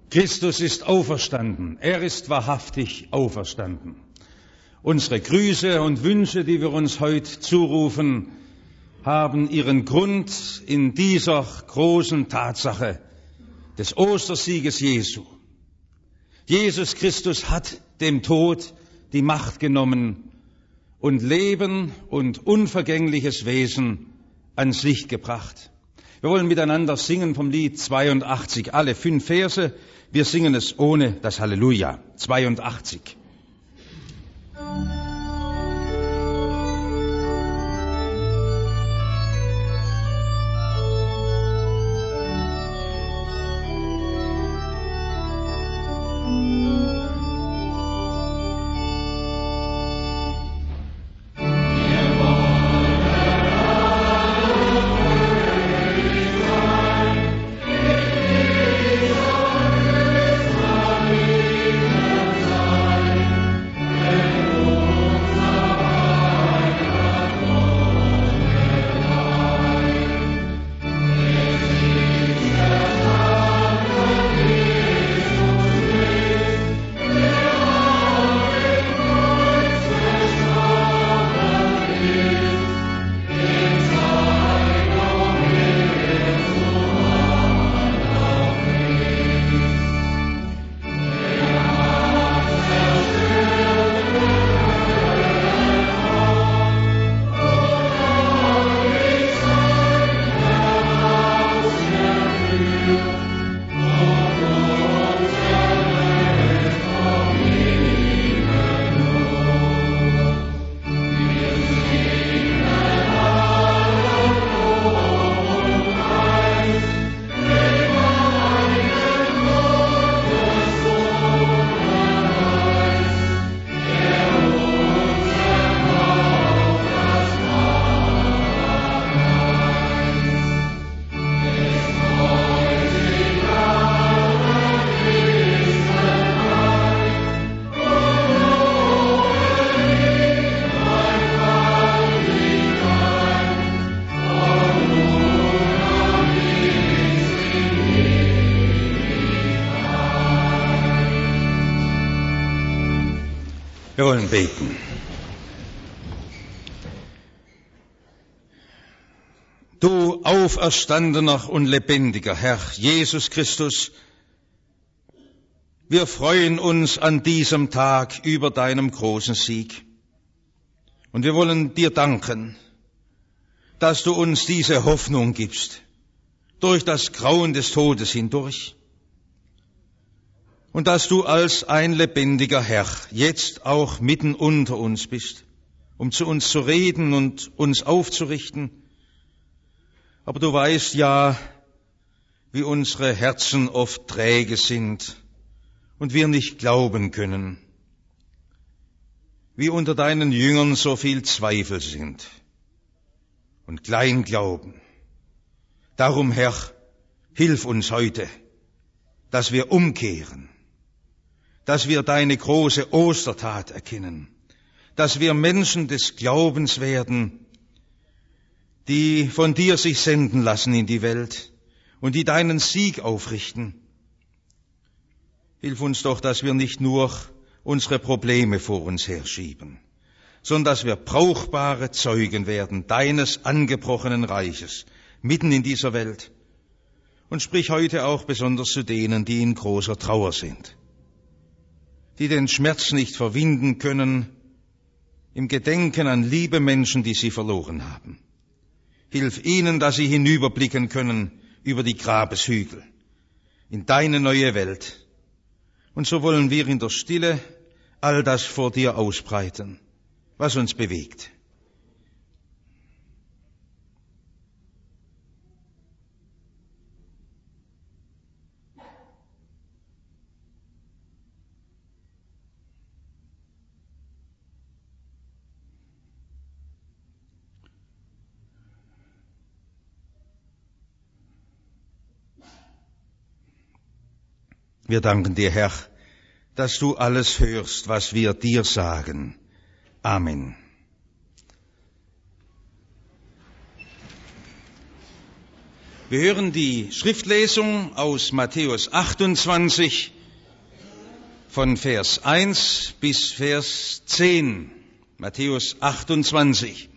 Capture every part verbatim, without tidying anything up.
Christus ist auferstanden. Er ist wahrhaftig auferstanden. Unsere Grüße und Wünsche, die wir uns heute zurufen, haben ihren Grund in dieser großen Tatsache des Ostersieges Jesu. Jesus Christus hat dem Tod die Macht genommen und Leben und unvergängliches Wesen ans Licht gebracht. Wir wollen miteinander singen vom Lied zweiundachtzig, alle fünf Verse. Wir singen es ohne das Halleluja. zweiundachtzig. Wir wollen beten. Du auferstandener und lebendiger Herr Jesus Christus, wir freuen uns an diesem Tag über deinem großen Sieg. Und wir wollen dir danken, dass du uns diese Hoffnung gibst, durch das Grauen des Todes hindurch. Und dass du als ein lebendiger Herr jetzt auch mitten unter uns bist, um zu uns zu reden und uns aufzurichten. Aber du weißt ja, wie unsere Herzen oft träge sind und wir nicht glauben können, wie unter deinen Jüngern so viel Zweifel sind und Kleinglauben. Darum, Herr, hilf uns heute, dass wir umkehren, dass wir deine große Ostertat erkennen, dass wir Menschen des Glaubens werden, die von dir sich senden lassen in die Welt und die deinen Sieg aufrichten. Hilf uns doch, dass wir nicht nur unsere Probleme vor uns herschieben, sondern dass wir brauchbare Zeugen werden deines angebrochenen Reiches mitten in dieser Welt. Und sprich heute auch besonders zu denen, die in großer Trauer sind, die den Schmerz nicht verwinden können, im Gedenken an liebe Menschen, die sie verloren haben. Hilf ihnen, dass sie hinüberblicken können über die Grabeshügel in deine neue Welt. Und so wollen wir in der Stille all das vor dir ausbreiten, was uns bewegt. Wir danken dir, Herr, dass du alles hörst, was wir dir sagen. Amen. Wir hören die Schriftlesung aus Matthäus achtundzwanzig von Vers eins bis Vers zehn. Matthäus achtundzwanzig.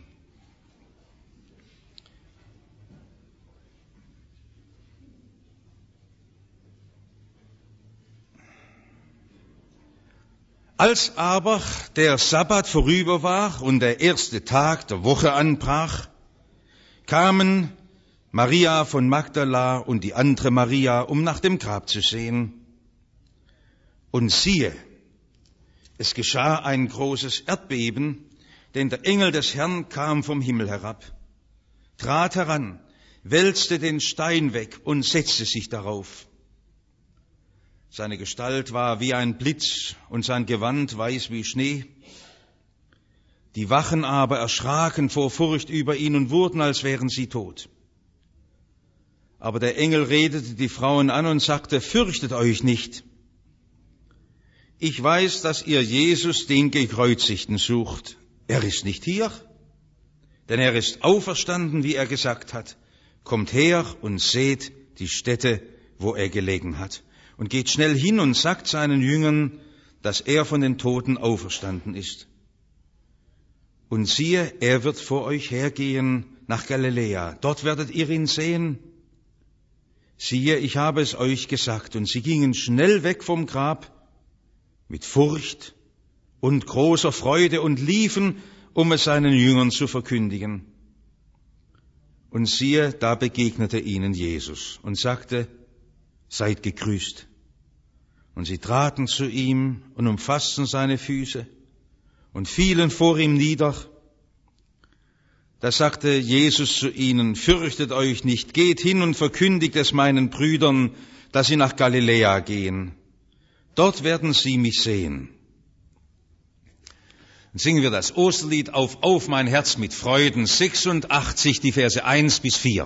Als aber der Sabbat vorüber war und der erste Tag der Woche anbrach, kamen Maria von Magdala und die andere Maria, um nach dem Grab zu sehen. Und siehe, es geschah ein großes Erdbeben, denn der Engel des Herrn kam vom Himmel herab, trat heran, wälzte den Stein weg und setzte sich darauf. Seine Gestalt war wie ein Blitz und sein Gewand weiß wie Schnee. Die Wachen aber erschraken vor Furcht über ihn und wurden, als wären sie tot. Aber der Engel redete die Frauen an und sagte: Fürchtet euch nicht. Ich weiß, dass ihr Jesus, den Gekreuzigten, sucht. Er ist nicht hier, denn er ist auferstanden, wie er gesagt hat. Kommt her und seht die Stätte, wo er gelegen hat. Und geht schnell hin und sagt seinen Jüngern, dass er von den Toten auferstanden ist. Und siehe, er wird vor euch hergehen nach Galiläa. Dort werdet ihr ihn sehen. Siehe, ich habe es euch gesagt. Und sie gingen schnell weg vom Grab mit Furcht und großer Freude und liefen, um es seinen Jüngern zu verkündigen. Und siehe, da begegnete ihnen Jesus und sagte: Seid gegrüßt. Und sie traten zu ihm und umfassten seine Füße und fielen vor ihm nieder. Da sagte Jesus zu ihnen: Fürchtet euch nicht, geht hin und verkündigt es meinen Brüdern, dass sie nach Galiläa gehen. Dort werden sie mich sehen. Dann singen wir das Osterlied Auf, auf mein Herz mit Freuden, sechsundachtzig, die Verse eins bis vier.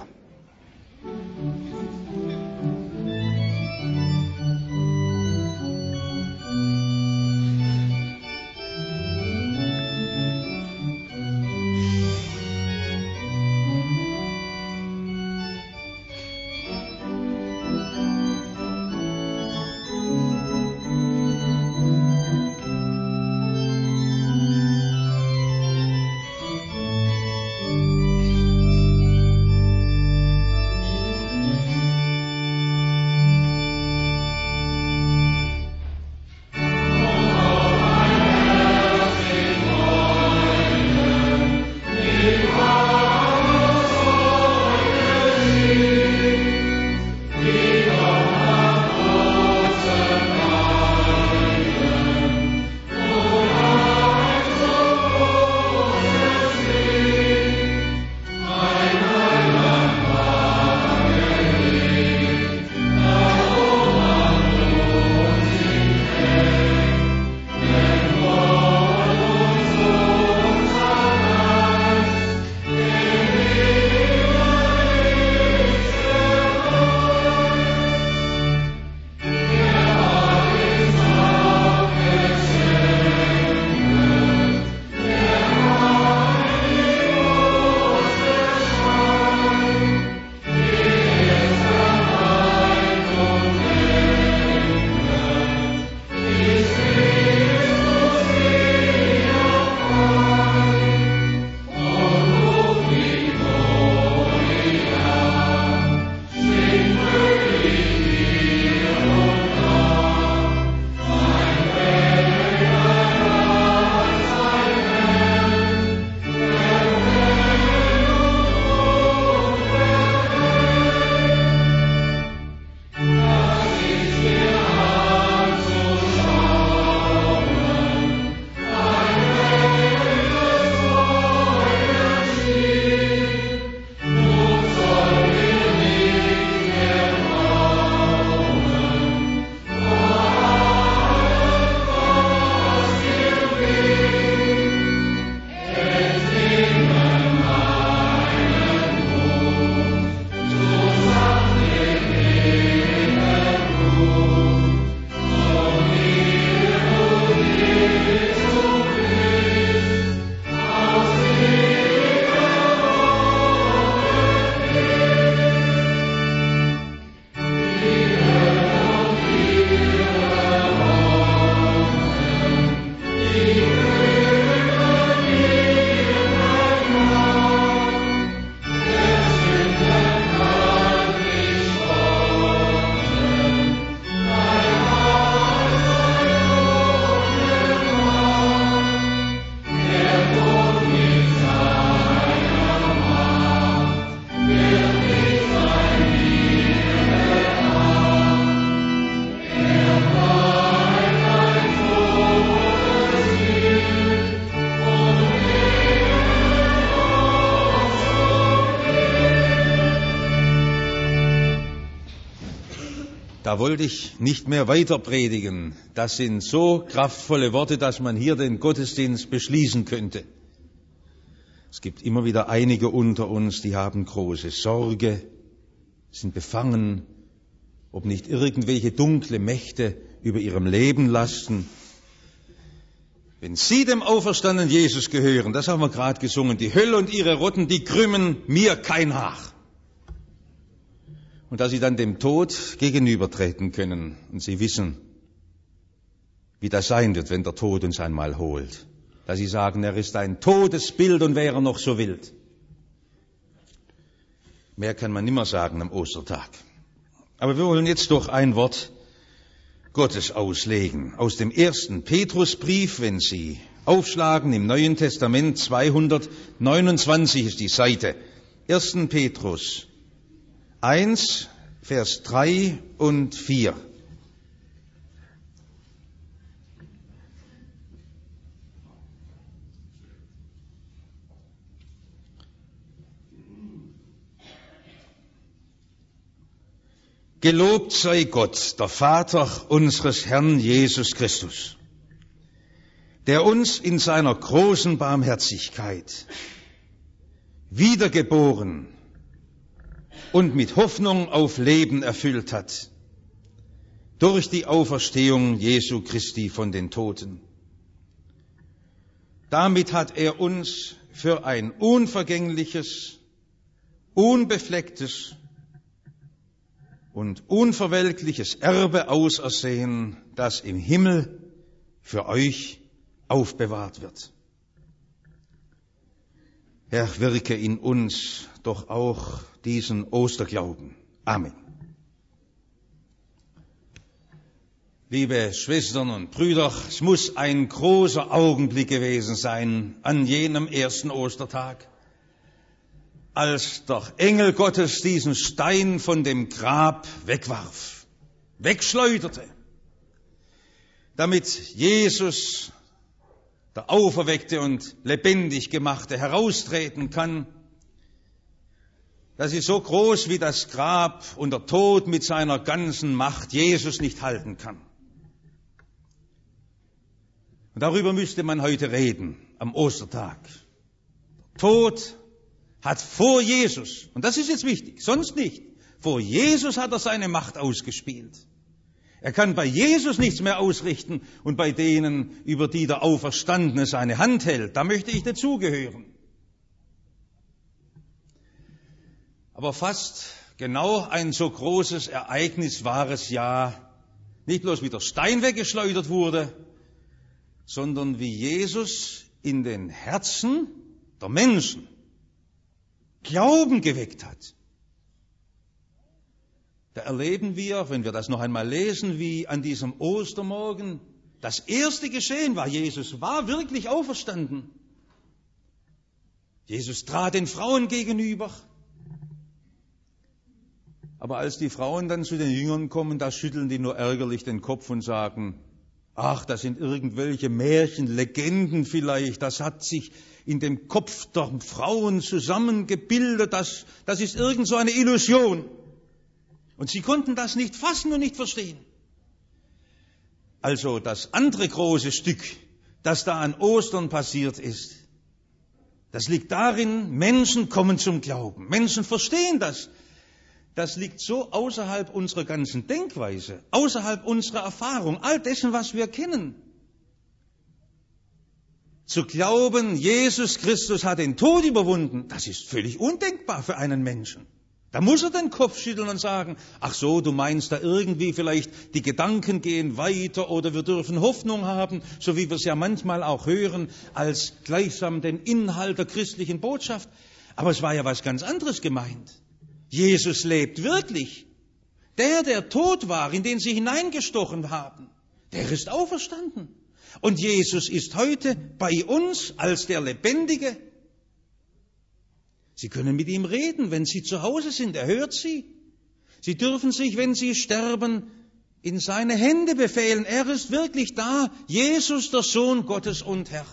Da wollte ich nicht mehr weiter predigen. Das sind so kraftvolle Worte, dass man hier den Gottesdienst beschließen könnte. Es gibt immer wieder einige unter uns, die haben große Sorge, sind befangen, ob nicht irgendwelche dunkle Mächte über ihrem Leben lasten. Wenn Sie dem auferstandenen Jesus gehören, das haben wir gerade gesungen, die Hölle und ihre Rotten, die krümmen mir kein Haar. Und dass Sie dann dem Tod gegenübertreten können und Sie wissen, wie das sein wird, wenn der Tod uns einmal holt. Dass Sie sagen, er ist ein Todesbild und wäre noch so wild. Mehr kann man nimmer sagen am Ostertag. Aber wir wollen jetzt doch ein Wort Gottes auslegen. Aus dem ersten Petrusbrief, wenn Sie aufschlagen, im Neuen Testament zweihundertneunundzwanzig ist die Seite. ersten Petrus eins, Vers drei und vier. Gelobt sei Gott, der Vater unseres Herrn Jesus Christus, der uns in seiner großen Barmherzigkeit wiedergeboren und mit Hoffnung auf Leben erfüllt hat, durch die Auferstehung Jesu Christi von den Toten. Damit hat er uns für ein unvergängliches, unbeflecktes und unverwelkliches Erbe ausersehen, das im Himmel für euch aufbewahrt wird. Herr, wirke in uns doch auch diesen Osterglauben. Amen. Liebe Schwestern und Brüder, es muss ein großer Augenblick gewesen sein an jenem ersten Ostertag, als der Engel Gottes diesen Stein von dem Grab wegwarf, wegschleuderte, damit Jesus, der Auferweckte und lebendig Gemachte, heraustreten kann. Das ist so groß, wie das Grab und der Tod mit seiner ganzen Macht Jesus nicht halten kann. Und darüber müsste man heute reden, am Ostertag. Der Tod hat vor Jesus, und das ist jetzt wichtig, sonst nicht, vor Jesus hat er seine Macht ausgespielt. Er kann bei Jesus nichts mehr ausrichten und bei denen, über die der Auferstandene seine Hand hält, da möchte ich dazugehören. Aber fast genau ein so großes Ereignis war es ja, nicht bloß wie der Stein weggeschleudert wurde, sondern wie Jesus in den Herzen der Menschen Glauben geweckt hat. Da erleben wir, wenn wir das noch einmal lesen, wie an diesem Ostermorgen das erste geschehen war. Jesus war wirklich auferstanden. Jesus trat den Frauen gegenüber. Aber als die Frauen dann zu den Jüngern kommen, da schütteln die nur ärgerlich den Kopf und sagen, ach, das sind irgendwelche Märchen, Legenden vielleicht, das hat sich in dem Kopf der Frauen zusammengebildet, das, das ist irgend so eine Illusion. Und sie konnten das nicht fassen und nicht verstehen. Also das andere große Stück, das da an Ostern passiert ist, das liegt darin, Menschen kommen zum Glauben, Menschen verstehen das. Das liegt so außerhalb unserer ganzen Denkweise, außerhalb unserer Erfahrung, all dessen, was wir kennen. Zu glauben, Jesus Christus hat den Tod überwunden, das ist völlig undenkbar für einen Menschen. Da muss er den Kopf schütteln und sagen, ach so, du meinst da irgendwie vielleicht, die Gedanken gehen weiter oder wir dürfen Hoffnung haben, so wie wir es ja manchmal auch hören, als gleichsam den Inhalt der christlichen Botschaft. Aber es war ja was ganz anderes gemeint. Jesus lebt wirklich. Der, der tot war, in den sie hineingestochen haben, der ist auferstanden. Und Jesus ist heute bei uns als der Lebendige. Sie können mit ihm reden, wenn Sie zu Hause sind. Er hört Sie. Sie dürfen sich, wenn Sie sterben, in seine Hände befehlen. Er ist wirklich da. Jesus, der Sohn Gottes und Herr.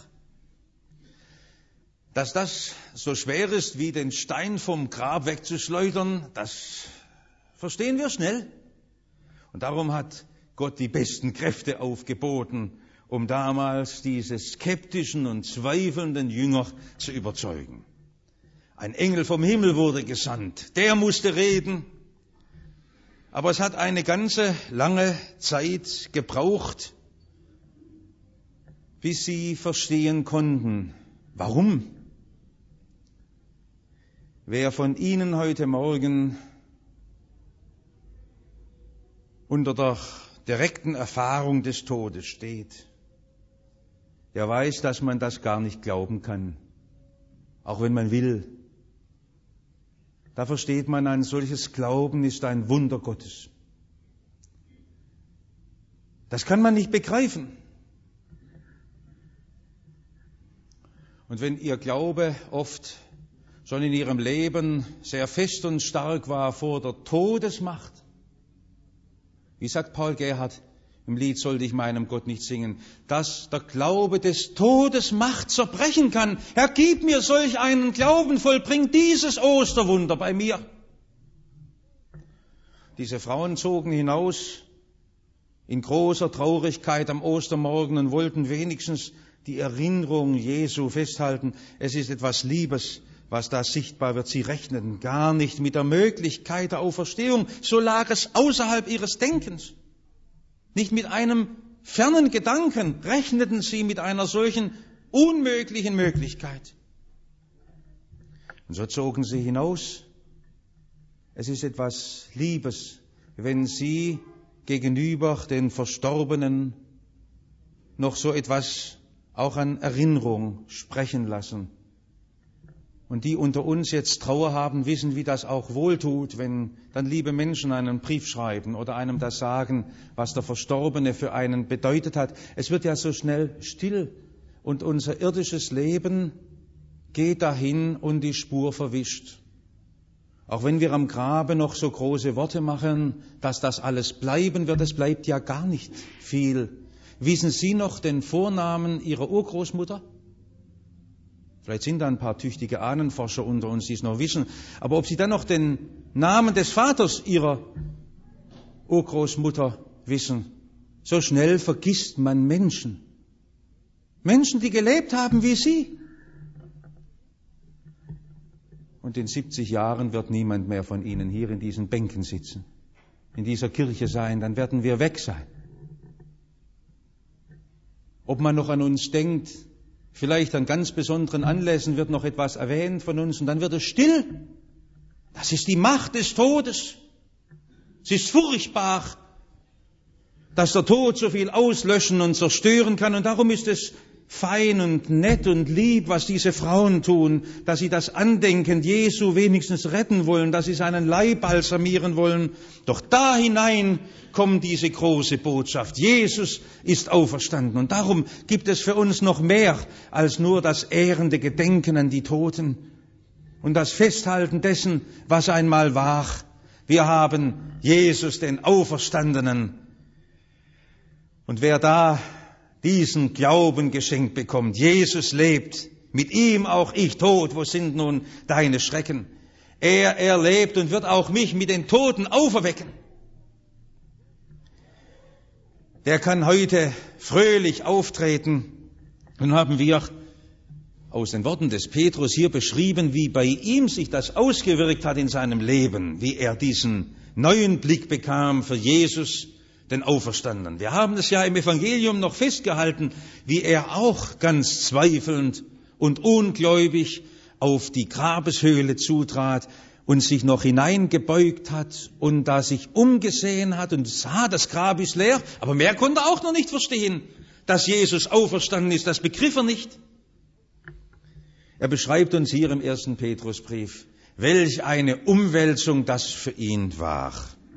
Dass das so schwer ist, wie den Stein vom Grab wegzuschleudern, das verstehen wir schnell. Und darum hat Gott die besten Kräfte aufgeboten, um damals diese skeptischen und zweifelnden Jünger zu überzeugen. Ein Engel vom Himmel wurde gesandt, der musste reden. Aber es hat eine ganze lange Zeit gebraucht, bis sie verstehen konnten, warum. Wer von Ihnen heute Morgen unter der direkten Erfahrung des Todes steht, der weiß, dass man das gar nicht glauben kann, auch wenn man will. Da versteht man, ein solches Glauben ist ein Wunder Gottes. Das kann man nicht begreifen. Und wenn Ihr Glaube oft schon in Ihrem Leben sehr fest und stark war vor der Todesmacht, wie sagt Paul Gerhard im Lied Sollte ich meinem Gott nicht singen, dass der Glaube des Todes Macht zerbrechen kann. Herr, gib mir solch einen Glauben, vollbring dieses Osterwunder bei mir. Diese Frauen zogen hinaus in großer Traurigkeit am Ostermorgen und wollten wenigstens die Erinnerung Jesu festhalten. Es ist etwas Liebes, was da sichtbar wird. Sie rechneten gar nicht mit der Möglichkeit der Auferstehung. So lag es außerhalb ihres Denkens. Nicht mit einem fernen Gedanken rechneten sie mit einer solchen unmöglichen Möglichkeit. Und so zogen sie hinaus. Es ist etwas Liebes, wenn sie gegenüber den Verstorbenen noch so etwas auch an Erinnerung sprechen lassen. Und die unter uns jetzt Trauer haben, wissen, wie das auch wohltut, wenn dann liebe Menschen einen Brief schreiben oder einem das sagen, was der Verstorbene für einen bedeutet hat. Es wird ja so schnell still und unser irdisches Leben geht dahin und die Spur verwischt. Auch wenn wir am Grabe noch so große Worte machen, dass das alles bleiben wird, es bleibt ja gar nicht viel. Wissen Sie noch den Vornamen Ihrer Urgroßmutter? Vielleicht sind da ein paar tüchtige Ahnenforscher unter uns, die es noch wissen. Aber ob Sie dann noch den Namen des Vaters Ihrer Urgroßmutter wissen, so schnell vergisst man Menschen. Menschen, die gelebt haben wie Sie. Und in siebzig Jahren wird niemand mehr von Ihnen hier in diesen Bänken sitzen, in dieser Kirche sein, dann werden wir weg sein. Ob man noch an uns denkt, vielleicht an ganz besonderen Anlässen wird noch etwas erwähnt von uns und dann wird es still. Das ist die Macht des Todes. Es ist furchtbar, dass der Tod so viel auslöschen und zerstören kann. Und darum ist es fein und nett und lieb, was diese Frauen tun, dass sie das Andenken Jesu wenigstens retten wollen, dass sie seinen Leib balsamieren wollen. Doch da hinein kommt diese große Botschaft. Jesus ist auferstanden. Und darum gibt es für uns noch mehr als nur das ehrende Gedenken an die Toten und das Festhalten dessen, was einmal war. Wir haben Jesus, den Auferstandenen. Und wer da diesen Glauben geschenkt bekommt, Jesus lebt, mit ihm auch ich tot, wo sind nun deine Schrecken? Er, er lebt und wird auch mich mit den Toten auferwecken. Der kann heute fröhlich auftreten. Nun haben wir aus den Worten des Petrus hier beschrieben, wie bei ihm sich das ausgewirkt hat in seinem Leben, wie er diesen neuen Blick bekam für Jesus, den Auferstandenen. Wir haben es ja im Evangelium noch festgehalten, wie er auch ganz zweifelnd und ungläubig auf die Grabeshöhle zutrat und sich noch hineingebeugt hat und da sich umgesehen hat und sah, das Grab ist leer, aber mehr konnte er auch noch nicht verstehen, dass Jesus auferstanden ist, das begriff er nicht. Er beschreibt uns hier im ersten Petrusbrief, welch eine Umwälzung das für ihn war.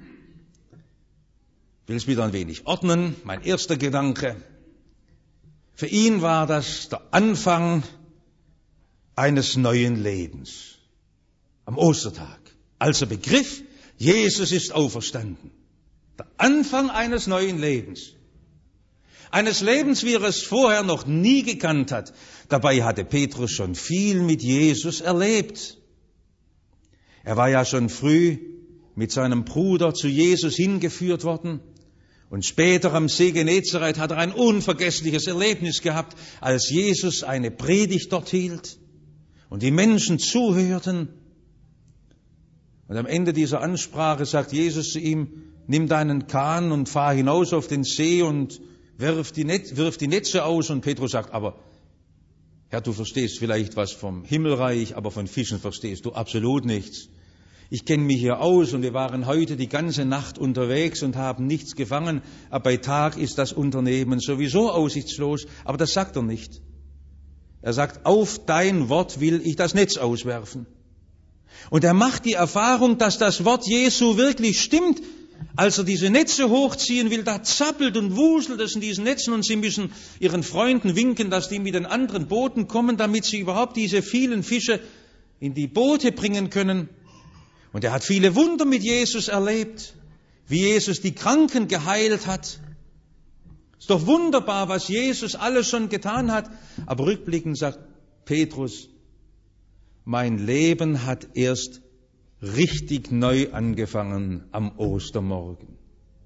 Ich will es wieder ein wenig ordnen. Mein erster Gedanke. Für ihn war das der Anfang eines neuen Lebens. Am Ostertag. Als er begriff, Jesus ist auferstanden. Der Anfang eines neuen Lebens. Eines Lebens, wie er es vorher noch nie gekannt hat. Dabei hatte Petrus schon viel mit Jesus erlebt. Er war ja schon früh mit seinem Bruder zu Jesus hingeführt worden. Und später am See Genezareth hat er ein unvergessliches Erlebnis gehabt, als Jesus eine Predigt dort hielt und die Menschen zuhörten. Und am Ende dieser Ansprache sagt Jesus zu ihm, nimm deinen Kahn und fahr hinaus auf den See und wirf die, Net- wirf die Netze aus. Und Petrus sagt, aber Herr, du verstehst vielleicht was vom Himmelreich, aber von Fischen verstehst du absolut nichts. Ich kenne mich hier aus und wir waren heute die ganze Nacht unterwegs und haben nichts gefangen, aber bei Tag ist das Unternehmen sowieso aussichtslos, aber das sagt er nicht. Er sagt, auf dein Wort will ich das Netz auswerfen. Und er macht die Erfahrung, dass das Wort Jesu wirklich stimmt. Als er diese Netze hochziehen will, da zappelt und wuselt es in diesen Netzen und sie müssen ihren Freunden winken, dass die mit den anderen Booten kommen, damit sie überhaupt diese vielen Fische in die Boote bringen können. Und er hat viele Wunder mit Jesus erlebt, wie Jesus die Kranken geheilt hat. Ist doch wunderbar, was Jesus alles schon getan hat. Aber rückblickend sagt Petrus, mein Leben hat erst richtig neu angefangen am Ostermorgen.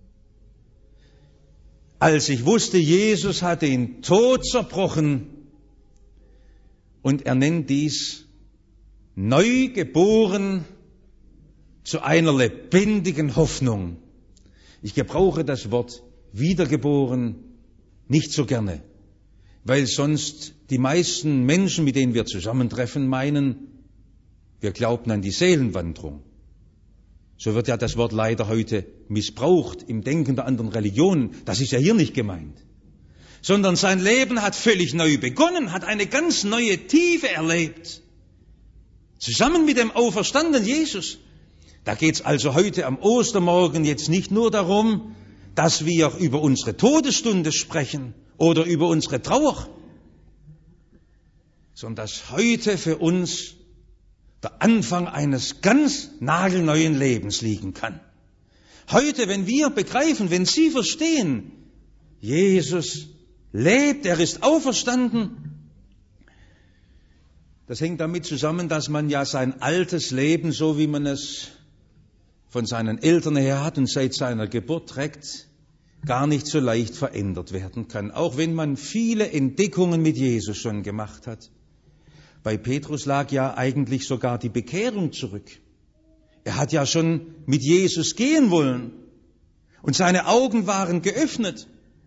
Als ich wusste, Jesus hat den Tod zerbrochen, und er nennt dies neu geboren zu einer lebendigen Hoffnung. Ich gebrauche das Wort wiedergeboren nicht so gerne, weil sonst die meisten Menschen, mit denen wir zusammentreffen, meinen, wir glaubten an die Seelenwanderung. So wird ja das Wort leider heute missbraucht im Denken der anderen Religionen. Das ist ja hier nicht gemeint. Sondern sein Leben hat völlig neu begonnen, hat eine ganz neue Tiefe erlebt. Zusammen mit dem auferstandenen Jesus. Da geht's also heute am Ostermorgen jetzt nicht nur darum, dass wir über unsere Todesstunde sprechen oder über unsere Trauer, sondern dass heute für uns der Anfang eines ganz nagelneuen Lebens liegen kann. Heute, wenn wir begreifen, wenn Sie verstehen, Jesus lebt, er ist auferstanden, das hängt damit zusammen, dass man ja sein altes Leben, so wie man es von seinen Eltern her hat und seit seiner Geburt trägt, gar nicht so leicht verändert werden kann, auch wenn man viele Entdeckungen mit Jesus schon gemacht hat. Bei Petrus lag ja eigentlich sogar die Bekehrung zurück. Er hat ja schon mit Jesus gehen wollen und seine Augen waren geöffnet.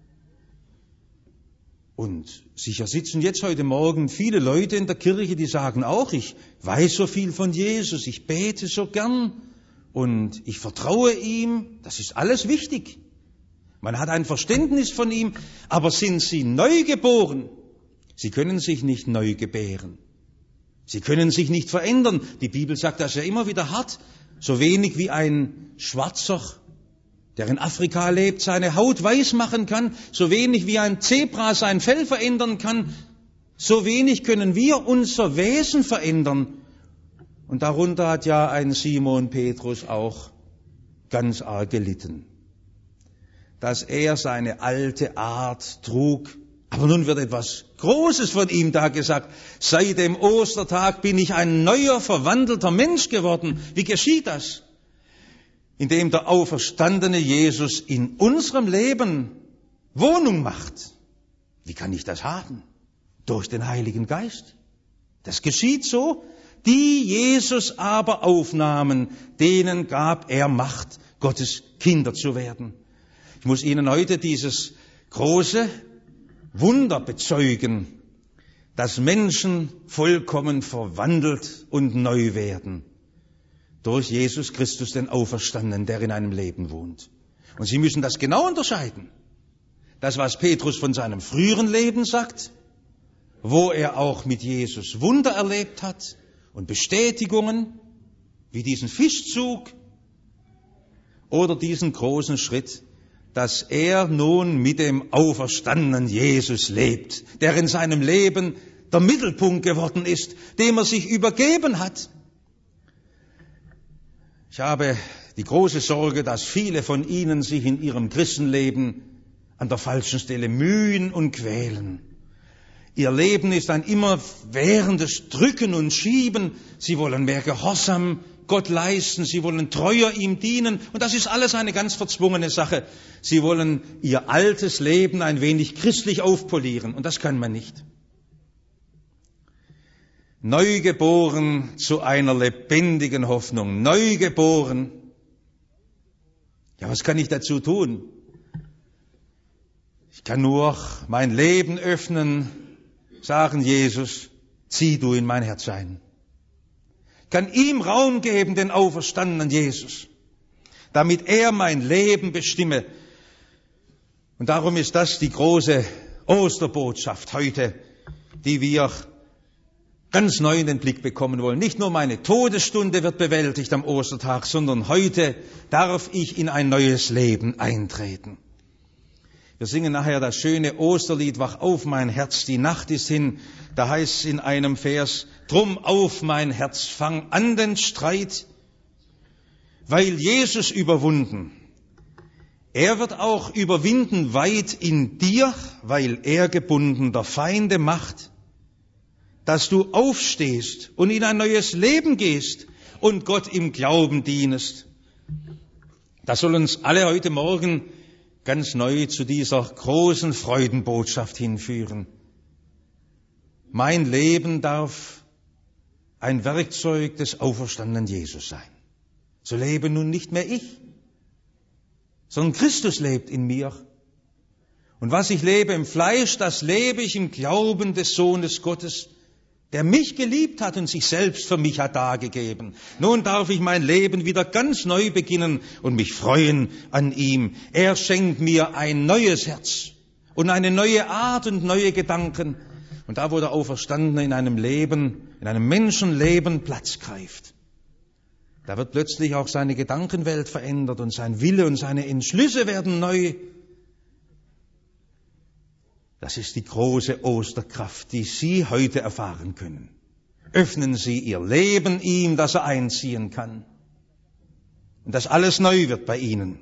Und sicher sitzen jetzt heute Morgen viele Leute in der Kirche, die sagen auch, ich weiß so viel von Jesus, ich bete so gern und ich vertraue ihm, das ist alles wichtig. Man hat ein Verständnis von ihm, aber sind sie neu geboren? Sie können sich nicht neu gebären. Sie können sich nicht verändern. Die Bibel sagt das ja immer wieder hart. So wenig wie ein Schwarzer, der in Afrika lebt, seine Haut weiß machen kann, so wenig wie ein Zebra sein Fell verändern kann, so wenig können wir unser Wesen verändern. Und darunter hat ja ein Simon Petrus auch ganz arg gelitten, dass er seine alte Art trug. Aber nun wird etwas Großes von ihm da gesagt. Seit dem Ostertag bin ich ein neuer, verwandelter Mensch geworden. Wie geschieht das? Indem der auferstandene Jesus in unserem Leben Wohnung macht. Wie kann ich das haben? Durch den Heiligen Geist. Das geschieht so. Die Jesus aber aufnahmen, denen gab er Macht, Gottes Kinder zu werden. Ich muss Ihnen heute dieses große Wunder bezeugen, dass Menschen vollkommen verwandelt und neu werden durch Jesus Christus, den Auferstandenen, der in einem Leben wohnt. Und Sie müssen das genau unterscheiden. Das, was Petrus von seinem früheren Leben sagt, wo er auch mit Jesus Wunder erlebt hat und Bestätigungen, wie diesen Fischzug oder diesen großen Schritt, dass er nun mit dem auferstandenen Jesus lebt, der in seinem Leben der Mittelpunkt geworden ist, dem er sich übergeben hat. Ich habe die große Sorge, dass viele von Ihnen sich in ihrem Christenleben an der falschen Stelle mühen und quälen. Ihr Leben ist ein immerwährendes Drücken und Schieben. Sie wollen mehr Gehorsam, Gott leisten, sie wollen treuer ihm dienen. Und das ist alles eine ganz verzwungene Sache. Sie wollen ihr altes Leben ein wenig christlich aufpolieren. Und das kann man nicht. Neugeboren zu einer lebendigen Hoffnung. Neugeboren. Ja, was kann ich dazu tun? Ich kann nur mein Leben öffnen, sagen, Jesus, zieh du in mein Herz ein. Ich kann ihm Raum geben, den auferstandenen Jesus, damit er mein Leben bestimme. Und darum ist das die große Osterbotschaft heute, die wir ganz neu in den Blick bekommen wollen. Nicht nur meine Todesstunde wird bewältigt am Ostertag, sondern heute darf ich in ein neues Leben eintreten. Wir singen nachher das schöne Osterlied, Wach auf mein Herz, die Nacht ist hin. Da heißt es in einem Vers, drum auf mein Herz, fang an den Streit, weil Jesus überwunden. Er wird auch überwinden weit in dir, weil er gebunden der Feinde macht, dass du aufstehst und in ein neues Leben gehst und Gott im Glauben dienest. Das soll uns alle heute Morgen ganz neu zu dieser großen Freudenbotschaft hinführen. Mein Leben darf ein Werkzeug des auferstandenen Jesus sein. So lebe nun nicht mehr ich, sondern Christus lebt in mir. Und was ich lebe im Fleisch, das lebe ich im Glauben des Sohnes Gottes, der mich geliebt hat und sich selbst für mich hat dargegeben. Nun darf ich mein Leben wieder ganz neu beginnen und mich freuen an ihm. Er schenkt mir ein neues Herz und eine neue Art und neue Gedanken. Und da, wo der Auferstandene in einem Leben, in einem Menschenleben Platz greift, da wird plötzlich auch seine Gedankenwelt verändert und sein Wille und seine Entschlüsse werden neu. Das ist die große Osterkraft, die Sie heute erfahren können. Öffnen Sie Ihr Leben ihm, dass er einziehen kann. Und dass alles neu wird bei Ihnen.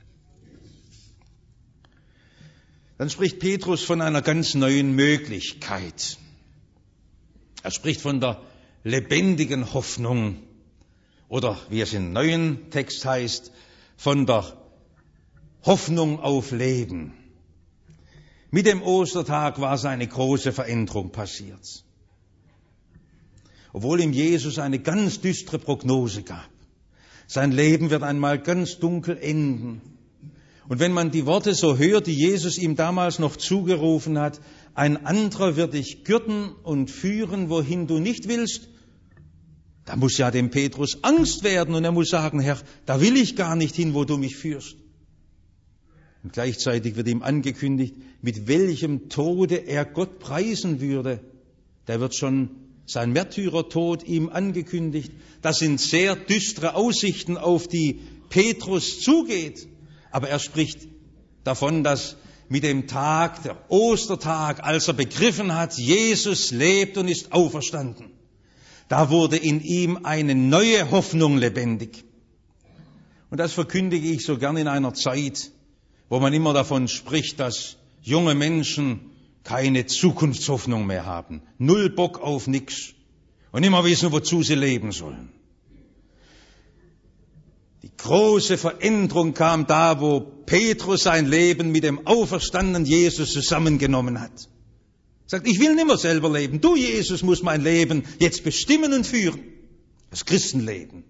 Dann spricht Petrus von einer ganz neuen Möglichkeit. Er spricht von der lebendigen Hoffnung. Oder wie es im neuen Text heißt, von der Hoffnung auf Leben. Mit dem Ostertag war eine große Veränderung passiert. Obwohl ihm Jesus eine ganz düstere Prognose gab. Sein Leben wird einmal ganz dunkel enden. Und wenn man die Worte so hört, die Jesus ihm damals noch zugerufen hat, ein anderer wird dich gürten und führen, wohin du nicht willst, da muss ja dem Petrus Angst werden und er muss sagen, Herr, da will ich gar nicht hin, wo du mich führst. Und gleichzeitig wird ihm angekündigt, mit welchem Tode er Gott preisen würde. Da wird schon sein Märtyrertod ihm angekündigt. Das sind sehr düstere Aussichten, auf die Petrus zugeht. Aber er spricht davon, dass mit dem Tag, der Ostertag, als er begriffen hat, Jesus lebt und ist auferstanden, da wurde in ihm eine neue Hoffnung lebendig. Und das verkündige ich so gern in einer Zeit, wo man immer davon spricht, dass junge Menschen keine Zukunftshoffnung mehr haben, null Bock auf nix und immer wissen, wozu sie leben sollen. Die große Veränderung kam da, wo Petrus sein Leben mit dem auferstandenen Jesus zusammengenommen hat. Er sagt, ich will nicht mehr selber leben, du Jesus musst mein Leben jetzt bestimmen und führen, das Christenleben.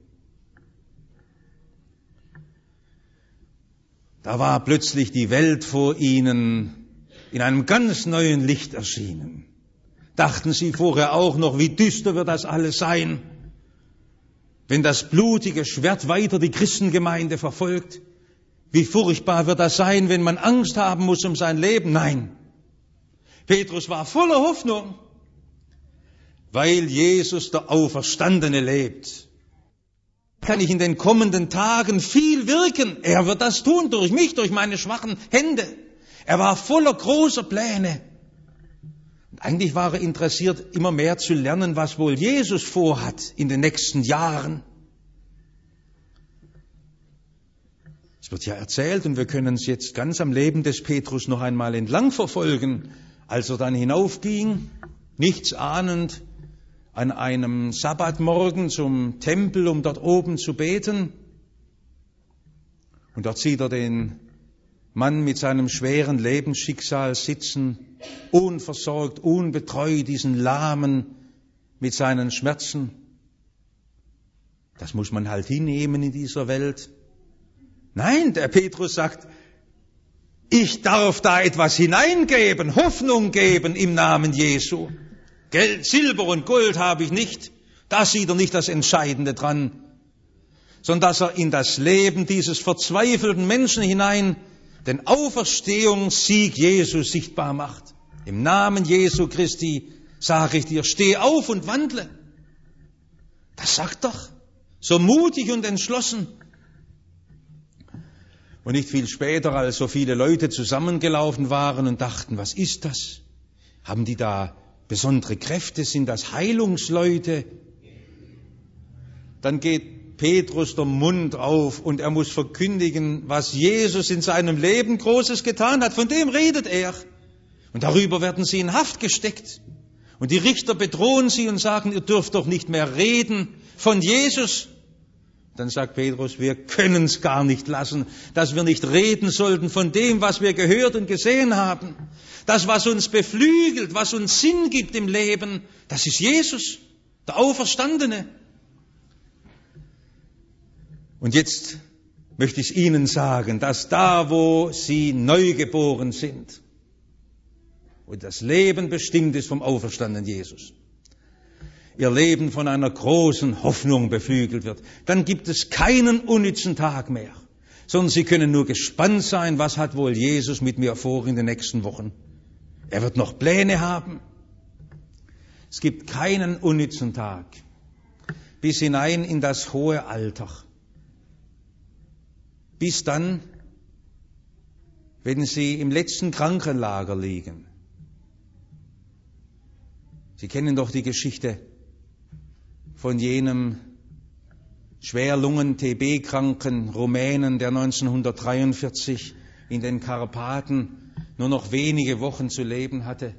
Da war plötzlich die Welt vor ihnen in einem ganz neuen Licht erschienen. Dachten sie vorher auch noch, wie düster wird das alles sein, wenn das blutige Schwert weiter die Christengemeinde verfolgt. Wie furchtbar wird das sein, wenn man Angst haben muss um sein Leben? Nein. Petrus war voller Hoffnung, weil Jesus der Auferstandene lebt. Kann ich in den kommenden Tagen viel wirken. Er wird das tun, durch mich, durch meine schwachen Hände. Er war voller großer Pläne. Und eigentlich war er interessiert, immer mehr zu lernen, was wohl Jesus vorhat in den nächsten Jahren. Es wird ja erzählt, und wir können es jetzt ganz am Leben des Petrus noch einmal entlang verfolgen, als er dann hinaufging, nichts ahnend, an einem Sabbatmorgen zum Tempel, um dort oben zu beten. Und dort sieht er den Mann mit seinem schweren Lebensschicksal sitzen, unversorgt, unbetreut, diesen Lahmen mit seinen Schmerzen. Das muss man halt hinnehmen in dieser Welt. Nein, der Petrus sagt, ich darf da etwas hineingeben, Hoffnung geben im Namen Jesu. Geld, Silber und Gold habe ich nicht. Da sieht er nicht das Entscheidende dran, sondern dass er in das Leben dieses verzweifelten Menschen hinein den Auferstehungssieg Jesu sichtbar macht. Im Namen Jesu Christi sage ich dir, steh auf und wandle. Das sagt doch, so mutig und entschlossen. Und nicht viel später, als so viele Leute zusammengelaufen waren und dachten, was ist das? Haben die da besondere Kräfte? Sind das Heilungsleute? Dann geht Petrus der Mund auf und er muss verkündigen, was Jesus in seinem Leben Großes getan hat. Von dem redet er. Und darüber werden sie in Haft gesteckt. Und die Richter bedrohen sie und sagen, ihr dürft doch nicht mehr reden von Jesus. Dann sagt Petrus, wir können es gar nicht lassen, dass wir nicht reden sollten von dem, was wir gehört und gesehen haben. Das, was uns beflügelt, was uns Sinn gibt im Leben, das ist Jesus, der Auferstandene. Und jetzt möchte ich Ihnen sagen, dass da, wo Sie neugeboren sind und das Leben bestimmt ist vom auferstandenen Jesus, Ihr Leben von einer großen Hoffnung beflügelt wird, dann gibt es keinen unnützen Tag mehr, sondern Sie können nur gespannt sein, was hat wohl Jesus mit mir vor in den nächsten Wochen. Er wird noch Pläne haben. Es gibt keinen unnützen Tag bis hinein in das hohe Alter. Bis dann, wenn Sie im letzten Krankenlager liegen. Sie kennen doch die Geschichte von jenem schwer Lungen-T B-kranken Rumänen, der neunzehnhundertdreiundvierzig in den Karpaten nur noch wenige Wochen zu leben hatte.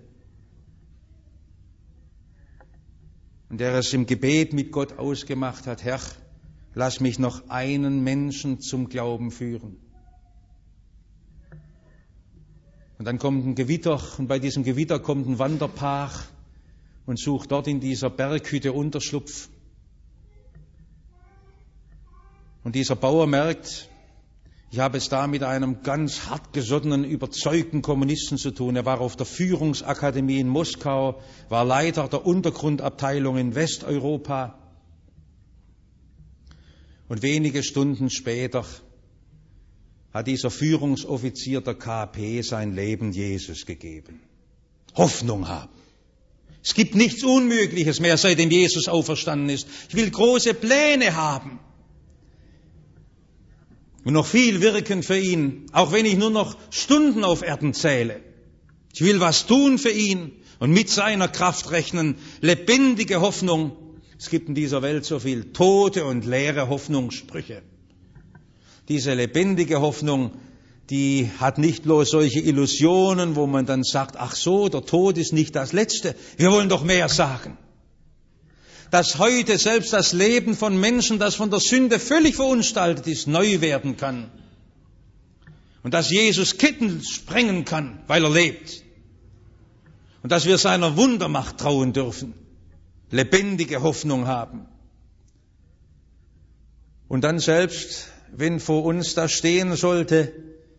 Und der es im Gebet mit Gott ausgemacht hat, Herr, lass mich noch einen Menschen zum Glauben führen. Und dann kommt ein Gewitter, und bei diesem Gewitter kommt ein Wanderpaar und sucht dort in dieser Berghütte Unterschlupf. Und dieser Bauer merkt, ich habe es da mit einem ganz hartgesottenen, überzeugten Kommunisten zu tun. Er war auf der Führungsakademie in Moskau, war Leiter der Untergrundabteilung in Westeuropa. Und wenige Stunden später hat dieser Führungsoffizier der K P sein Leben Jesus gegeben. Hoffnung haben. Es gibt nichts Unmögliches mehr, seitdem Jesus auferstanden ist. Ich will große Pläne haben. Und noch viel wirken für ihn, auch wenn ich nur noch Stunden auf Erden zähle. Ich will was tun für ihn und mit seiner Kraft rechnen. Lebendige Hoffnung. Es gibt in dieser Welt so viel tote und leere Hoffnungssprüche. Diese lebendige Hoffnung, die hat nicht bloß solche Illusionen, wo man dann sagt, ach so, der Tod ist nicht das Letzte. Wir wollen doch mehr sagen. Dass heute selbst das Leben von Menschen, das von der Sünde völlig verunstaltet ist, neu werden kann. Und dass Jesus Ketten sprengen kann, weil er lebt. Und dass wir seiner Wundermacht trauen dürfen. Lebendige Hoffnung haben. Und dann selbst, wenn vor uns da stehen sollte,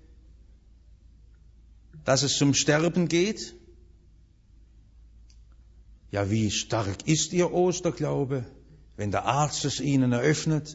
dass es zum Sterben geht, ja, wie stark ist Ihr Osterglaube, wenn der Arzt es Ihnen eröffnet?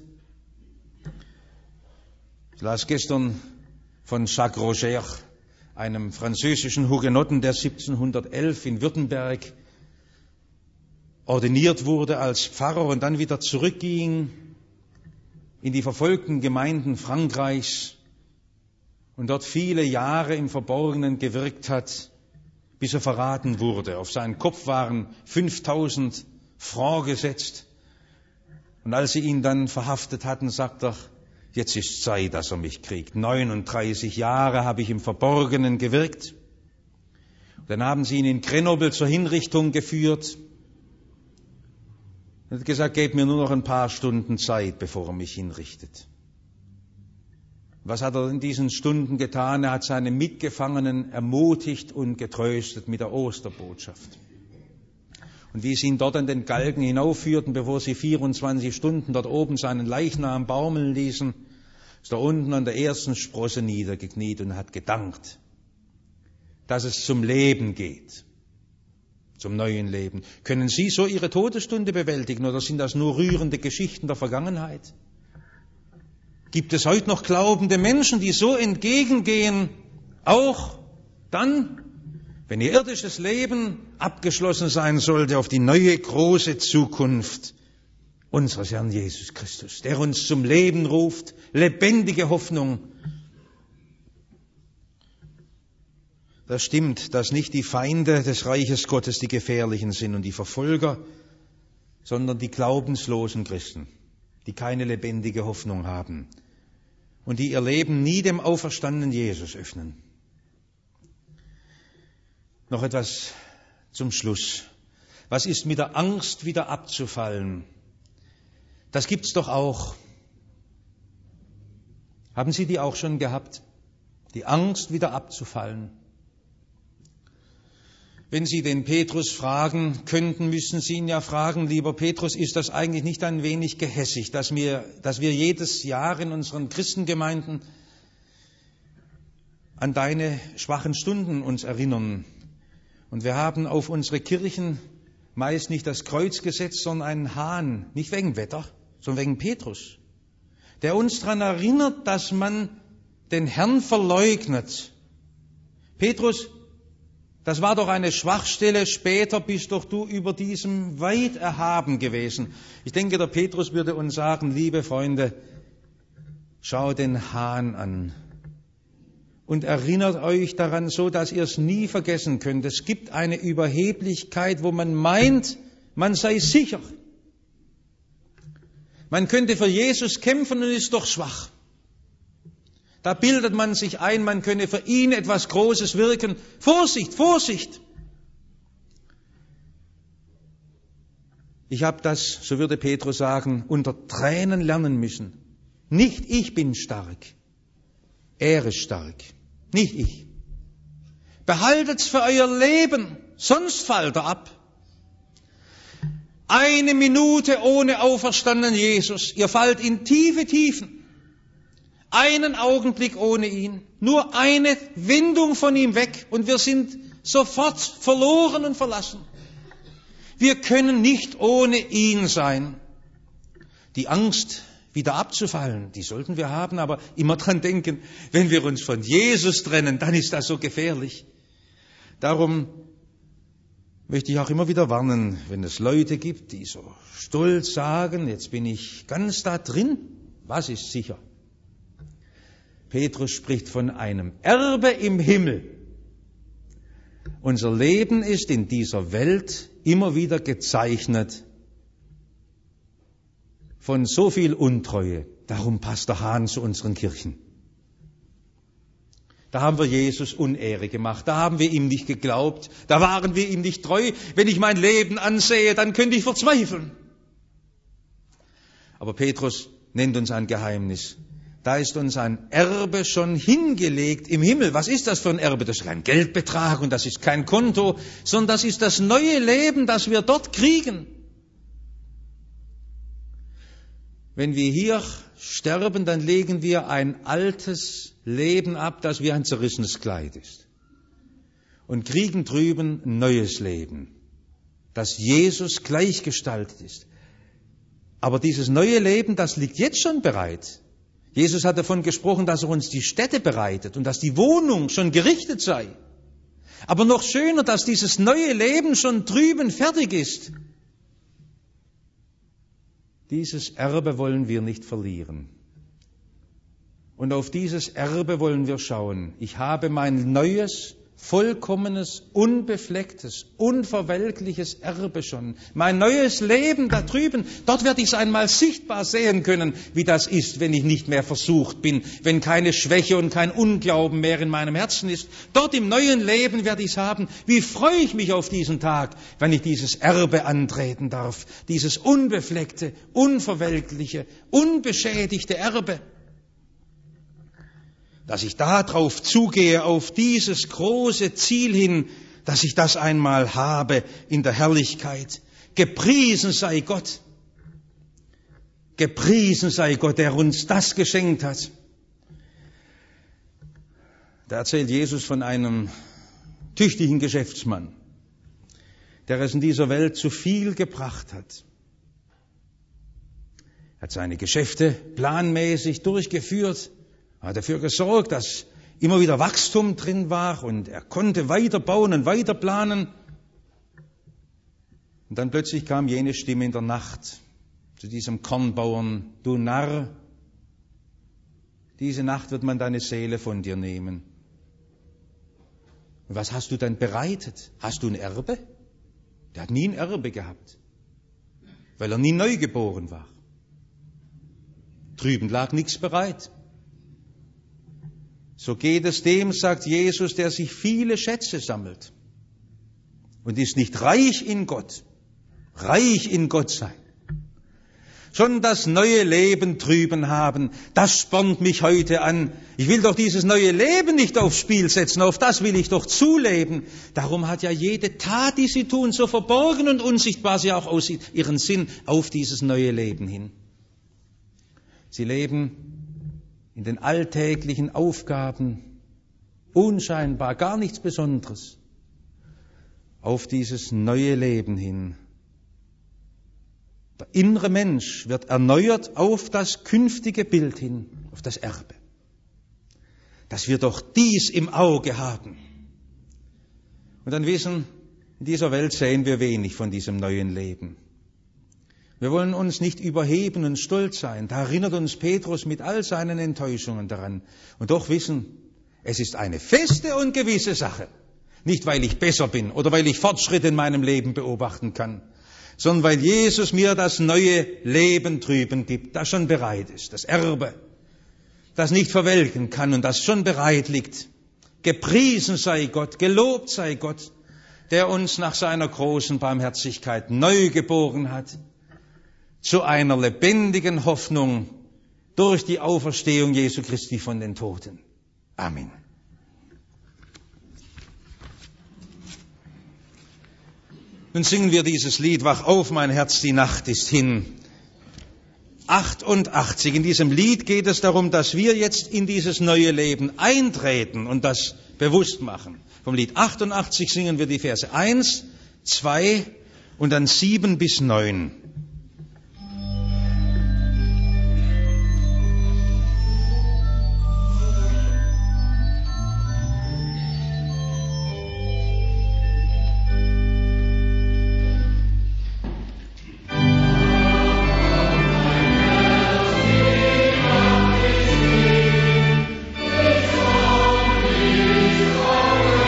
Ich las gestern von Jacques Roger, einem französischen Hugenotten, der siebzehnhundertelf in Württemberg ordiniert wurde als Pfarrer und dann wieder zurückging in die verfolgten Gemeinden Frankreichs und dort viele Jahre im Verborgenen gewirkt hat, bis er verraten wurde. Auf seinen Kopf waren fünftausend Francs gesetzt. Und als sie ihn dann verhaftet hatten, sagt er, jetzt ist Zeit, dass er mich kriegt. neununddreißig Jahre habe ich im Verborgenen gewirkt. Dann haben sie ihn in Grenoble zur Hinrichtung geführt. Er hat gesagt, gebt mir nur noch ein paar Stunden Zeit, bevor er mich hinrichtet. Was hat er in diesen Stunden getan? Er hat seine Mitgefangenen ermutigt und getröstet mit der Osterbotschaft. Und wie sie ihn dort an den Galgen hinaufführten, bevor sie vierundzwanzig Stunden dort oben seinen Leichnam baumeln ließen, ist er unten an der ersten Sprosse niedergekniet und hat gedankt, dass es zum Leben geht, zum neuen Leben. Können Sie so Ihre Todesstunde bewältigen oder sind das nur rührende Geschichten der Vergangenheit? Gibt es heute noch glaubende Menschen, die so entgegengehen, auch dann, wenn ihr irdisches Leben abgeschlossen sein sollte, auf die neue große Zukunft unseres Herrn Jesus Christus, der uns zum Leben ruft, lebendige Hoffnung. Das stimmt, dass nicht die Feinde des Reiches Gottes die Gefährlichen sind und die Verfolger, sondern die glaubenslosen Christen, die keine lebendige Hoffnung haben und die ihr Leben nie dem auferstandenen Jesus öffnen. Noch etwas zum Schluss. Was ist mit der Angst, wieder abzufallen? Das gibt's doch auch. Haben Sie die auch schon gehabt? Die Angst, wieder abzufallen. Wenn Sie den Petrus fragen könnten, müssen Sie ihn ja fragen, lieber Petrus, ist das eigentlich nicht ein wenig gehässig, dass wir, dass wir jedes Jahr in unseren Christengemeinden an deine schwachen Stunden uns erinnern? Und wir haben auf unsere Kirchen meist nicht das Kreuz gesetzt, sondern einen Hahn, nicht wegen Wetter, sondern wegen Petrus, der uns daran erinnert, dass man den Herrn verleugnet. Petrus, das war doch eine Schwachstelle, später bist doch du über diesem weit erhaben gewesen. Ich denke, der Petrus würde uns sagen, liebe Freunde, schau den Hahn an und erinnert euch daran so, dass ihr es nie vergessen könnt. Es gibt eine Überheblichkeit, wo man meint, man sei sicher. Man könnte für Jesus kämpfen und ist doch schwach. Da bildet man sich ein, man könne für ihn etwas Großes wirken. Vorsicht, Vorsicht! Ich habe das, so würde Petrus sagen, unter Tränen lernen müssen. Nicht ich bin stark, er ist stark, nicht ich. Behaltet's für euer Leben, sonst fallt er ab. Eine Minute ohne auferstandenen Jesus, ihr fallt in tiefe Tiefen. Einen Augenblick ohne ihn, nur eine Wendung von ihm weg und wir sind sofort verloren und verlassen. Wir können nicht ohne ihn sein. Die Angst, wieder abzufallen, die sollten wir haben, aber immer dran denken, wenn wir uns von Jesus trennen, dann ist das so gefährlich. Darum möchte ich auch immer wieder warnen, wenn es Leute gibt, die so stolz sagen, jetzt bin ich ganz da drin, was ist sicher? Petrus spricht von einem Erbe im Himmel. Unser Leben ist in dieser Welt immer wieder gezeichnet von so viel Untreue. Darum passt der Hahn zu unseren Kirchen. Da haben wir Jesus Unehre gemacht, da haben wir ihm nicht geglaubt, da waren wir ihm nicht treu. Wenn ich mein Leben ansehe, dann könnte ich verzweifeln. Aber Petrus nennt uns ein Geheimnis. Da ist uns ein Erbe schon hingelegt im Himmel. Was ist das für ein Erbe? Das ist kein Geldbetrag und das ist kein Konto, sondern das ist das neue Leben, das wir dort kriegen. Wenn wir hier sterben, dann legen wir ein altes Leben ab, das wie ein zerrissenes Kleid ist. Und kriegen drüben ein neues Leben, das Jesus gleichgestaltet ist. Aber dieses neue Leben, das liegt jetzt schon bereit. Jesus hat davon gesprochen, dass er uns die Stätte bereitet und dass die Wohnung schon gerichtet sei. Aber noch schöner, dass dieses neue Leben schon drüben fertig ist. Dieses Erbe wollen wir nicht verlieren. Und auf dieses Erbe wollen wir schauen. Ich habe mein neues, vollkommenes, unbeflecktes, unverwelkliches Erbe schon. Mein neues Leben da drüben, dort werde ich es einmal sichtbar sehen können, wie das ist, wenn ich nicht mehr versucht bin, wenn keine Schwäche und kein Unglauben mehr in meinem Herzen ist. Dort im neuen Leben werde ich es haben. Wie freue ich mich auf diesen Tag, wenn ich dieses Erbe antreten darf, dieses unbefleckte, unverwelkliche, unbeschädigte Erbe. Dass ich da drauf zugehe, auf dieses große Ziel hin, dass ich das einmal habe in der Herrlichkeit. Gepriesen sei Gott. Gepriesen sei Gott, der uns das geschenkt hat. Da erzählt Jesus von einem tüchtigen Geschäftsmann, der es in dieser Welt zu viel gebracht hat. Er hat seine Geschäfte planmäßig durchgeführt, er hat dafür gesorgt, dass immer wieder Wachstum drin war und er konnte weiter bauen und weiter planen. Und dann plötzlich kam jene Stimme in der Nacht zu diesem Kornbauern: Du Narr, diese Nacht wird man deine Seele von dir nehmen. Und was hast du dann bereitet? Hast du ein Erbe? Der hat nie ein Erbe gehabt, weil er nie neu geboren war. Drüben lag nichts bereit. So geht es dem, sagt Jesus, der sich viele Schätze sammelt und ist nicht reich in Gott, reich in Gott sein. Schon das neue Leben drüben haben, das spornt mich heute an. Ich will doch dieses neue Leben nicht aufs Spiel setzen, auf das will ich doch zuleben. Darum hat ja jede Tat, die sie tun, so verborgen und unsichtbar sie auch aus ihren Sinn auf dieses neue Leben hin. Sie leben in den alltäglichen Aufgaben, unscheinbar, gar nichts Besonderes, auf dieses neue Leben hin. Der innere Mensch wird erneuert auf das künftige Bild hin, auf das Erbe. Dass wir doch dies im Auge haben. Und dann wissen, in dieser Welt sehen wir wenig von diesem neuen Leben. Wir wollen uns nicht überheben und stolz sein. Da erinnert uns Petrus mit all seinen Enttäuschungen daran. Und doch wissen, es ist eine feste und gewisse Sache. Nicht, weil ich besser bin oder weil ich Fortschritte in meinem Leben beobachten kann, sondern weil Jesus mir das neue Leben drüben gibt, das schon bereit ist. Das Erbe, das nicht verwelken kann und das schon bereit liegt. Gepriesen sei Gott, gelobt sei Gott, der uns nach seiner großen Barmherzigkeit neu geboren hat, zu einer lebendigen Hoffnung durch die Auferstehung Jesu Christi von den Toten. Amen. Nun singen wir dieses Lied, Wach auf, mein Herz, die Nacht ist hin. achtundachtzig. In diesem Lied geht es darum, dass wir jetzt in dieses neue Leben eintreten und das bewusst machen. Vom Lied achtundachtzig singen wir die Verse eins, zwei und dann sieben bis neun.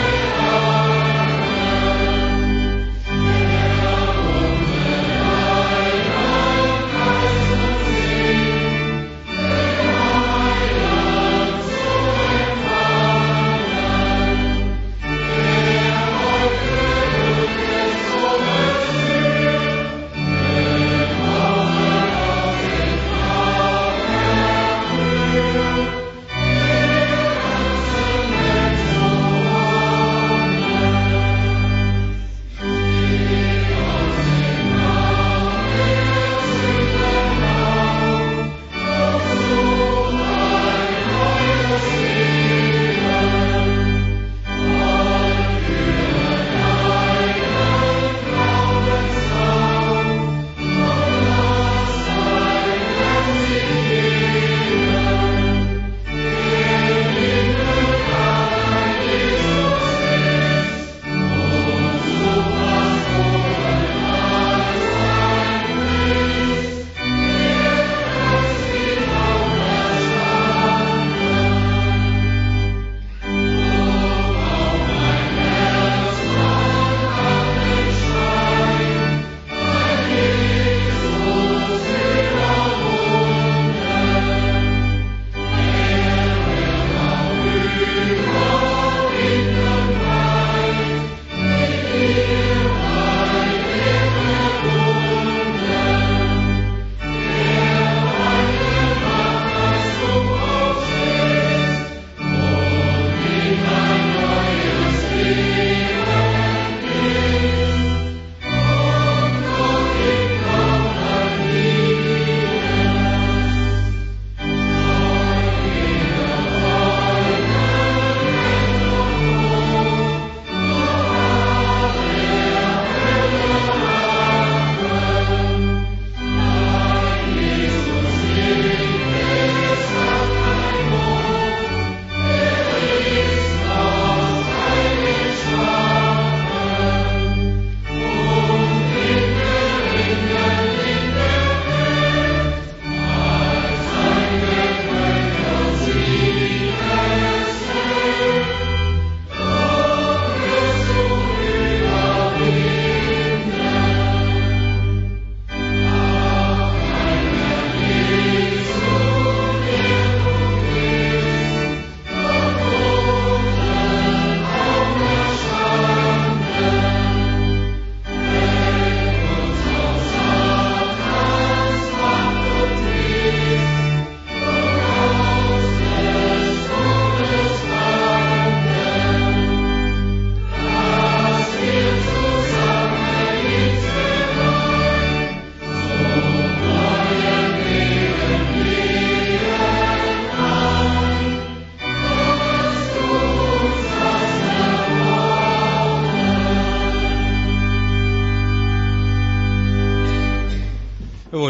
Amen.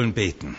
wollen beten.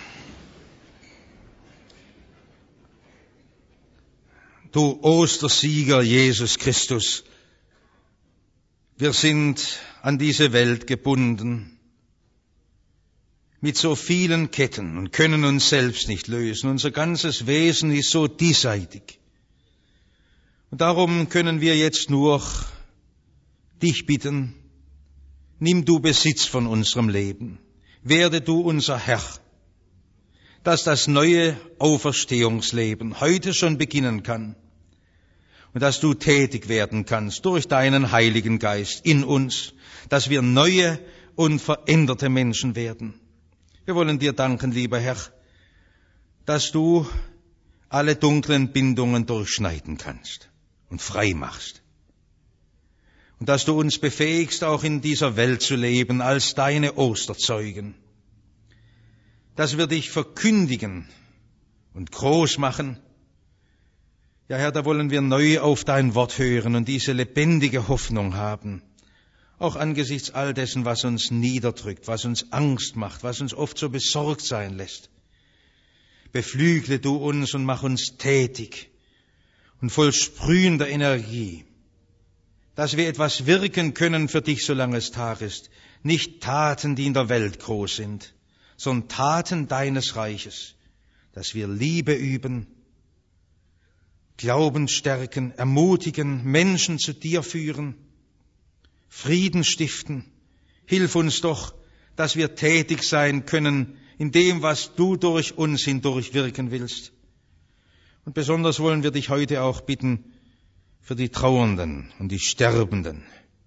Du Ostersieger Jesus Christus, wir sind an diese Welt gebunden mit so vielen Ketten und können uns selbst nicht lösen. Unser ganzes Wesen ist so diesseitig. Und darum können wir jetzt nur dich bitten, nimm du Besitz von unserem Leben, werde du unser Herr, dass das neue Auferstehungsleben heute schon beginnen kann und dass du tätig werden kannst durch deinen Heiligen Geist in uns, dass wir neue und veränderte Menschen werden. Wir wollen dir danken, lieber Herr, dass du alle dunklen Bindungen durchschneiden kannst und frei machst. Und dass du uns befähigst, auch in dieser Welt zu leben als deine Osterzeugen. Dass wir dich verkündigen und groß machen. Ja, Herr, da wollen wir neu auf dein Wort hören und diese lebendige Hoffnung haben. Auch angesichts all dessen, was uns niederdrückt, was uns Angst macht, was uns oft so besorgt sein lässt. Beflügle du uns und mach uns tätig und voll sprühender Energie, dass wir etwas wirken können für dich, solange es Tag ist. Nicht Taten, die in der Welt groß sind, sondern Taten deines Reiches, dass wir Liebe üben, Glauben stärken, ermutigen, Menschen zu dir führen, Frieden stiften. Hilf uns doch, dass wir tätig sein können in dem, was du durch uns hindurch wirken willst. Und besonders wollen wir dich heute auch bitten für die Trauernden und die Sterbenden.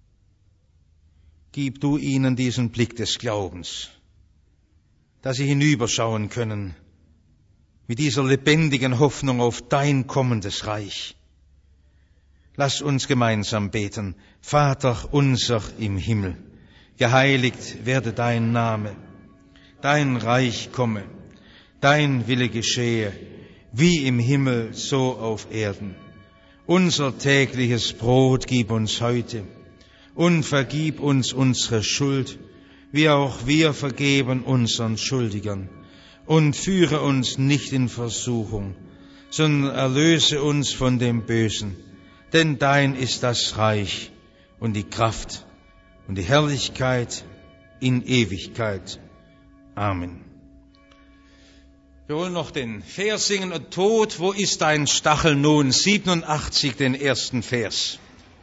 Gib du ihnen diesen Blick des Glaubens, dass sie hinüberschauen können mit dieser lebendigen Hoffnung auf dein kommendes Reich. Lass uns gemeinsam beten. Vater unser im Himmel, geheiligt werde dein Name, dein Reich komme, dein Wille geschehe, wie im Himmel, so auf Erden. Unser tägliches Brot gib uns heute und vergib uns unsere Schuld, wie auch wir vergeben unseren Schuldigern. Und führe uns nicht in Versuchung, sondern erlöse uns von dem Bösen. Denn dein ist das Reich und die Kraft und die Herrlichkeit in Ewigkeit. Amen. Wir wollen noch den Vers singen. Tod, wo ist dein Stachel nun? siebenundachtzig, den ersten Vers.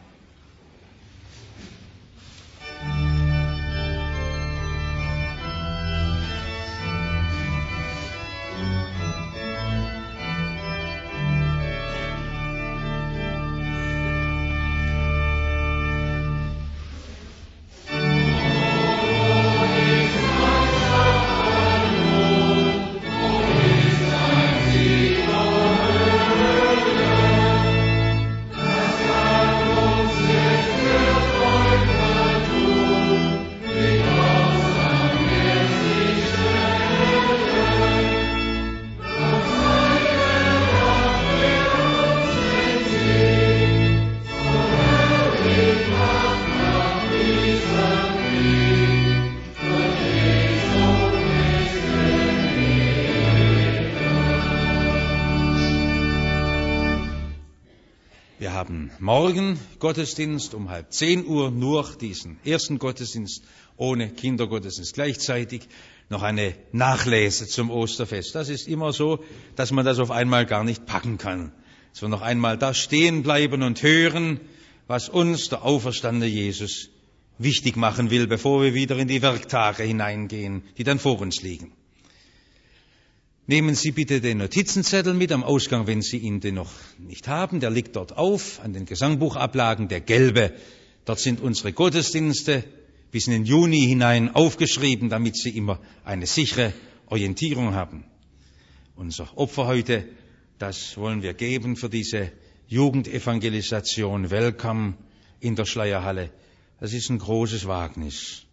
Morgen Gottesdienst um halb zehn Uhr, nur diesen ersten Gottesdienst ohne Kindergottesdienst. Gleichzeitig noch eine Nachlese zum Osterfest. Das ist immer so, dass man das auf einmal gar nicht packen kann. Dass wir noch einmal da stehen bleiben und hören, was uns der auferstandene Jesus wichtig machen will, bevor wir wieder in die Werktage hineingehen, die dann vor uns liegen. Nehmen Sie bitte den Notizenzettel mit am Ausgang, wenn Sie ihn denn noch nicht haben. Der liegt dort auf, an den Gesangbuchablagen, der gelbe. Dort sind unsere Gottesdienste bis in den Juni hinein aufgeschrieben, damit Sie immer eine sichere Orientierung haben. Unser Opfer heute, das wollen wir geben für diese Jugendevangelisation. Welcome in der Schleierhalle. Das ist ein großes Wagnis.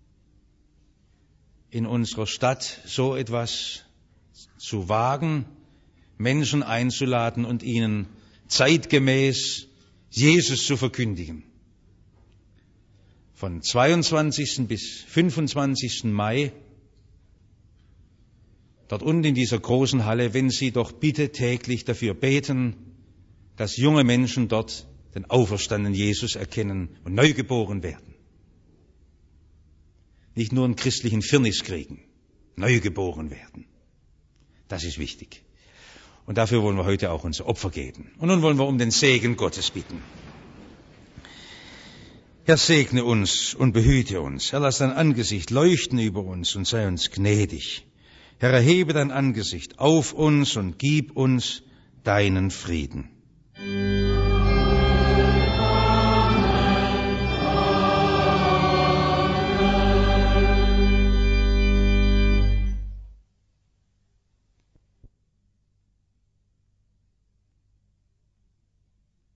In unserer Stadt so etwas zu wagen, Menschen einzuladen und ihnen zeitgemäß Jesus zu verkündigen. Von zweiundzwanzigsten bis fünfundzwanzigsten Mai dort unten in dieser großen Halle, wenn Sie doch bitte täglich dafür beten, dass junge Menschen dort den auferstandenen Jesus erkennen und neugeboren werden. Nicht nur einen christlichen Firnis kriegen, neugeboren werden. Das ist wichtig. Und dafür wollen wir heute auch unser Opfer geben. Und nun wollen wir um den Segen Gottes bitten. Herr, segne uns und behüte uns. Herr, lass dein Angesicht leuchten über uns und sei uns gnädig. Herr, erhebe dein Angesicht auf uns und gib uns deinen Frieden.